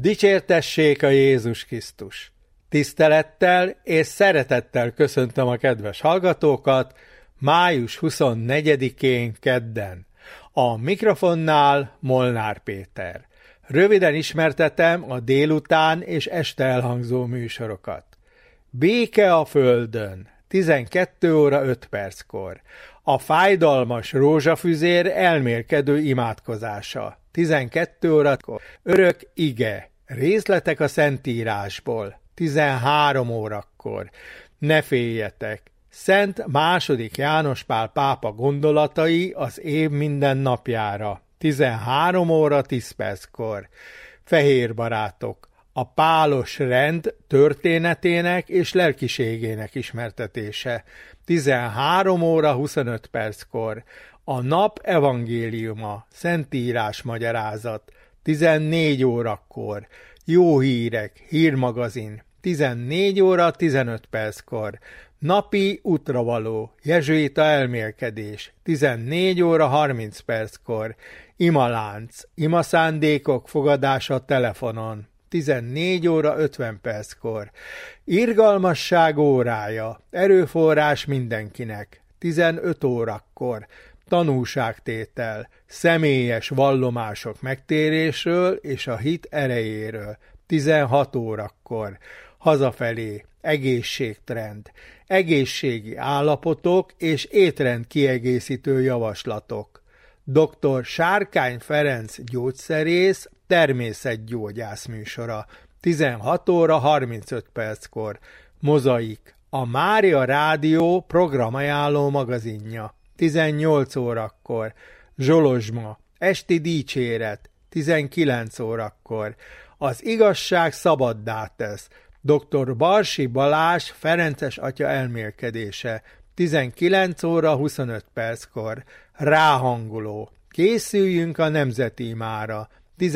Dicsértessék a Jézus Krisztus! Tisztelettel és szeretettel köszöntöm a kedves hallgatókat május 24-én kedden. A mikrofonnál Molnár Péter. Röviden ismertetem a délután és este elhangzó műsorokat. Béke a földön, 12 óra 5 perckor. A fájdalmas rózsafüzér elmélkedő imádkozása, 12 órakor. Örök ige, részletek a Szentírásból, 13 órakor. Ne féljetek, Szent II. János Pál pápa gondolatai az év minden napjára, 13 óra 10 perckor. Fehér barátok, a pálos rend történetének és lelkiségének ismertetése, 13 óra 25 perckor. A nap evangéliuma, Szentírás magyarázat, 14 órakor. Jó hírek, hírmagazin, 14 óra 15 perckor. Napi útravaló, jezsuita elmélkedés, 14 óra 30 perckor. Imalánc, imaszándékok fogadása telefonon, 14 óra 50 perckor. Irgalmasság órája, erőforrás mindenkinek, 15 órakor. Tanúságtétel, személyes vallomások megtérésről és a hit erejéről, 16 órakor. Hazafelé, egészségtrend, egészségi állapotok és étrend kiegészítő javaslatok. Dr. Sárkány Ferenc gyógyszerész, természetgyógyász műsora, 16 óra 35 perckor. Mozaik, a Mária Rádió programajánló magazinja, 18 órakor. Zsolozsma, esti dicséret, 19 órakor. Az igazság szabaddá tesz, dr. Barsi Balázs Ferences atya elmélkedése, 19 óra 25 perckor. Ráhangoló, készüljünk a nemzeti imára,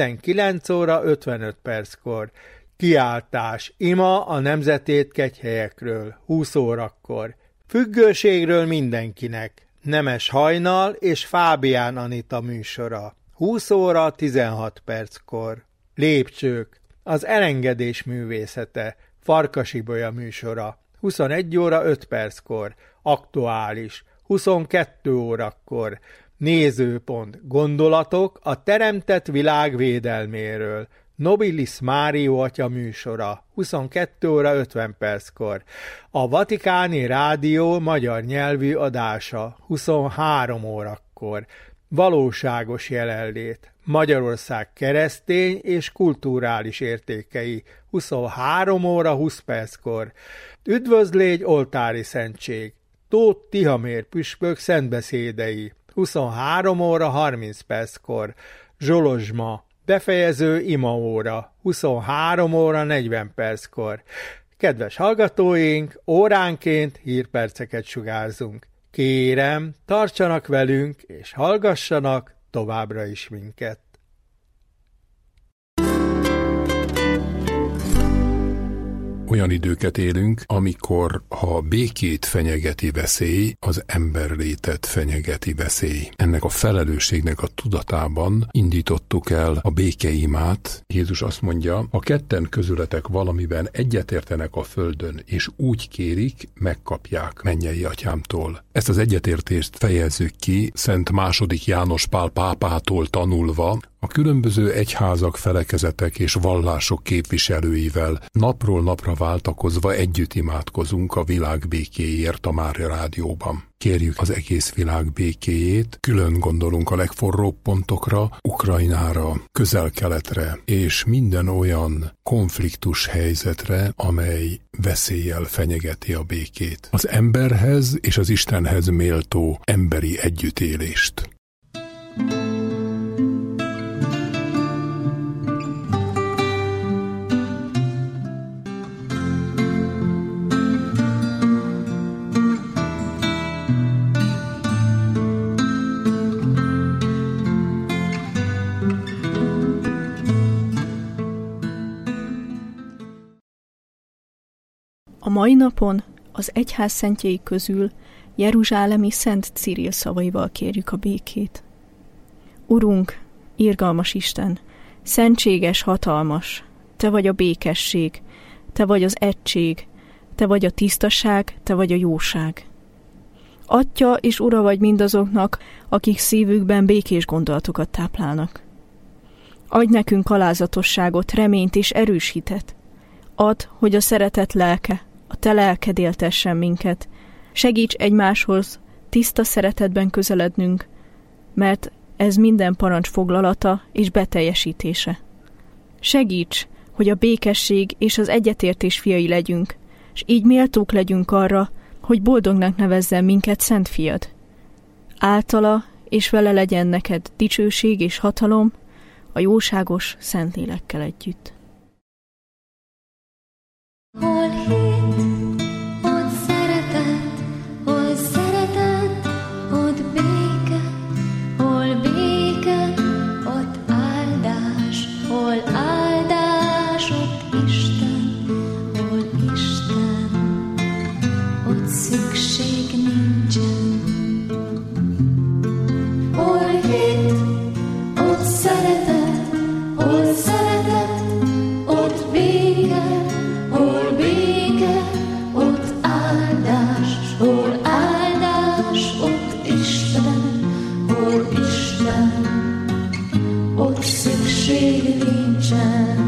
19 óra 55 perckor. Kiáltás, ima a nemzetét kegyhelyekről, 20 órakor. Függőségről mindenkinek, Nemes Hajnal és Fábián Anita műsora, 20 óra 16 perckor. Lépcsők, az elengedés művészete, Farkasibölya műsora, 21 óra 5 perckor. Aktuális, 22 órakor. Nézőpont, gondolatok a teremtett világ védelméről, Nobilis Mário atya műsora, 22 óra 50 perckor. A Vatikáni Rádió magyar nyelvű adása, 23 órakor. Valóságos jelenlét, Magyarország keresztény és kulturális értékei, 23 óra 20 perckor. Üdvözlégy oltári szentség, Tóth Tihamér püspök szentbeszédei, 23 óra 30 perckor. Zsolozsma, befejező imaóra, 23 óra 40 perckor. Kedves hallgatóink, óránként hírperceket sugárzunk. Kérem, tartsanak velünk, és hallgassanak továbbra is minket. Olyan időket élünk, amikor ha békét fenyegeti veszély, az emberlétet fenyegeti veszély. Ennek a felelősségnek a tudatában indítottuk el a békeimát. Jézus azt mondja, ha ketten közületek valamiben egyetértenek a földön, és úgy kérik, megkapják mennyei atyámtól. Ezt az egyetértést fejezzük ki Szent II. János Pál pápától tanulva, a különböző egyházak, felekezetek és vallások képviselőivel napról napra váltakozva együtt imádkozunk a világ békéért a Mária Rádióban. Kérjük az egész világ békéjét, külön gondolunk a legforróbb pontokra, Ukrajnára, Közel-Keletre és minden olyan konfliktus helyzetre, amely veszéllyel fenyegeti a békét. Az emberhez és az Istenhez méltó emberi együttélést. A mai napon az egyház szentjei közül jeruzsálemi Szent Ciril szavaival kérjük a békét. Urunk, irgalmas Isten, szentséges, hatalmas, te vagy a békesség, te vagy az egység, te vagy a tisztaság, te vagy a jóság. Atya és ura vagy mindazoknak, akik szívükben békés gondolatokat táplálnak. Adj nekünk alázatosságot, reményt és erős hitet. Add, hogy a szeretet lelke, a te lelked éltessen minket. Segíts egymáshoz tiszta szeretetben közelednünk, mert ez minden parancs foglalata és beteljesítése. Segíts, hogy a békesség és az egyetértés fiai legyünk, és így méltók legyünk arra, hogy boldognak nevezzen minket Szent Fiad. Általa és vele legyen neked dicsőség és hatalom, a jóságos Szentlélekkel együtt. Hol hit, ott szeretet, hol szeretet, ott béke, hol béke, ott áldás, hol áldás, ott Isten, hol Isten, ott szükség nincsen. Hol hit, ott szeretet, hol szeretet, ott béke, hol béke, ott áldás, hol áldás, ott Isten, hol Isten, ott szükség nincsen.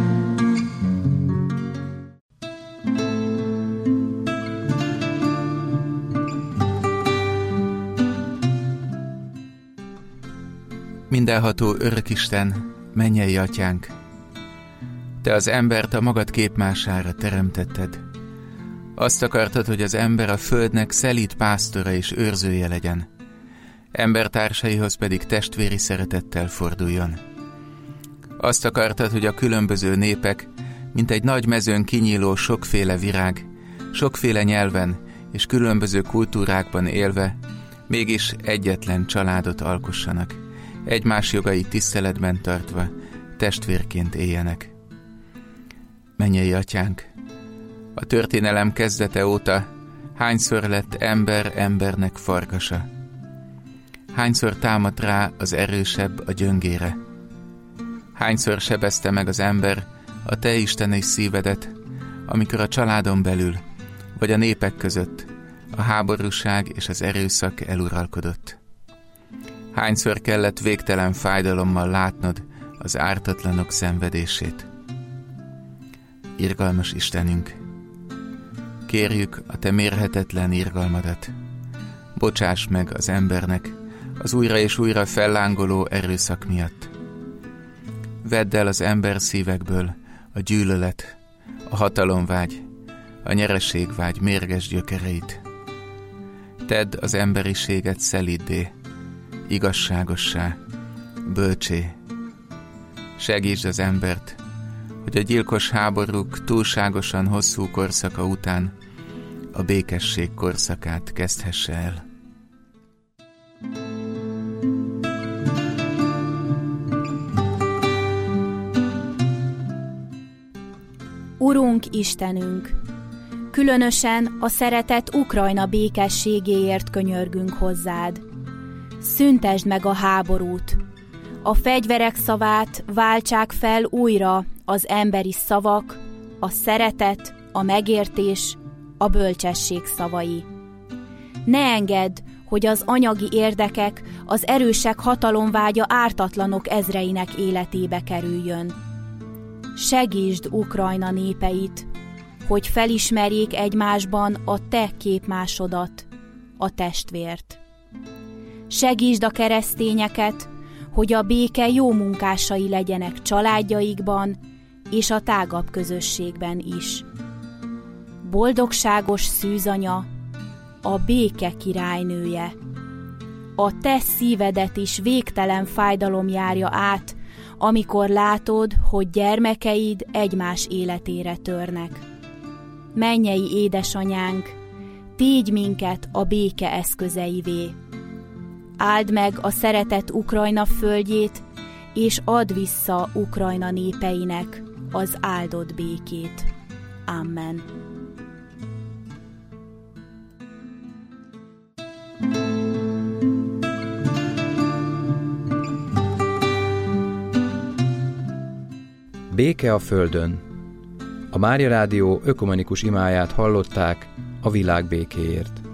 Mindenható Örökisten, mennyei Atyánk, Te az embert a magad képmására teremtetted. Azt akartad, hogy az ember a földnek szelíd pásztora és őrzője legyen, embertársaihoz pedig testvéri szeretettel forduljon. Azt akartad, hogy a különböző népek, mint egy nagy mezőn kinyíló sokféle virág, sokféle nyelven és különböző kultúrákban élve, mégis egyetlen családot alkossanak, egymás jogait tiszteletben tartva, testvérként éljenek. Mennyei Atyánk, a történelem kezdete óta hányszor lett ember embernek farkasa? Hányszor támadt rá az erősebb a gyöngére? Hányszor sebezte meg az ember a te isteni szívedet, amikor a családon belül, vagy a népek között a háborúság és az erőszak eluralkodott? Hányszor kellett végtelen fájdalommal látnod az ártatlanok szenvedését? Irgalmas Istenünk, kérjük a te mérhetetlen irgalmadat. Bocsáss meg az embernek az újra és újra fellángoló erőszak miatt. Vedd el az ember szívekből a gyűlölet, a hatalomvágy, a nyereségvágy mérges gyökereit. Tedd az emberiséget szeliddé, igazságossá, bölcsé. Segítsd az embert, hogy a gyilkos háborúk túlságosan hosszú korszaka után a békesség korszakát kezdhesse el. Urunk Istenünk, különösen a szeretett Ukrajna békességéért könyörgünk hozzád. Szüntesd meg a háborút, a fegyverek szavát váltsák fel újra az emberi szavak, a szeretet, a megértés, a bölcsesség szavai. Ne engedd, hogy az anyagi érdekek, az erősek hatalomvágya ártatlanok ezreinek életébe kerüljön. Segítsd Ukrajna népeit, hogy felismerjék egymásban a te képmásodat, a testvért. Segítsd a keresztényeket, hogy a béke jó munkásai legyenek családjaikban és a tágabb közösségben is. Boldogságos szűzanya, a béke királynője. A te szívedet is végtelen fájdalom járja át, amikor látod, hogy gyermekeid egymás életére törnek. Mennyei édesanyánk, tégy minket a béke eszközeivé. Áld meg a szeretett Ukrajna földjét, és add vissza Ukrajna népeinek az áldott békét. Amen. Béke a földön, A Mária Rádió ökumenikus imáját hallották a világ békéért.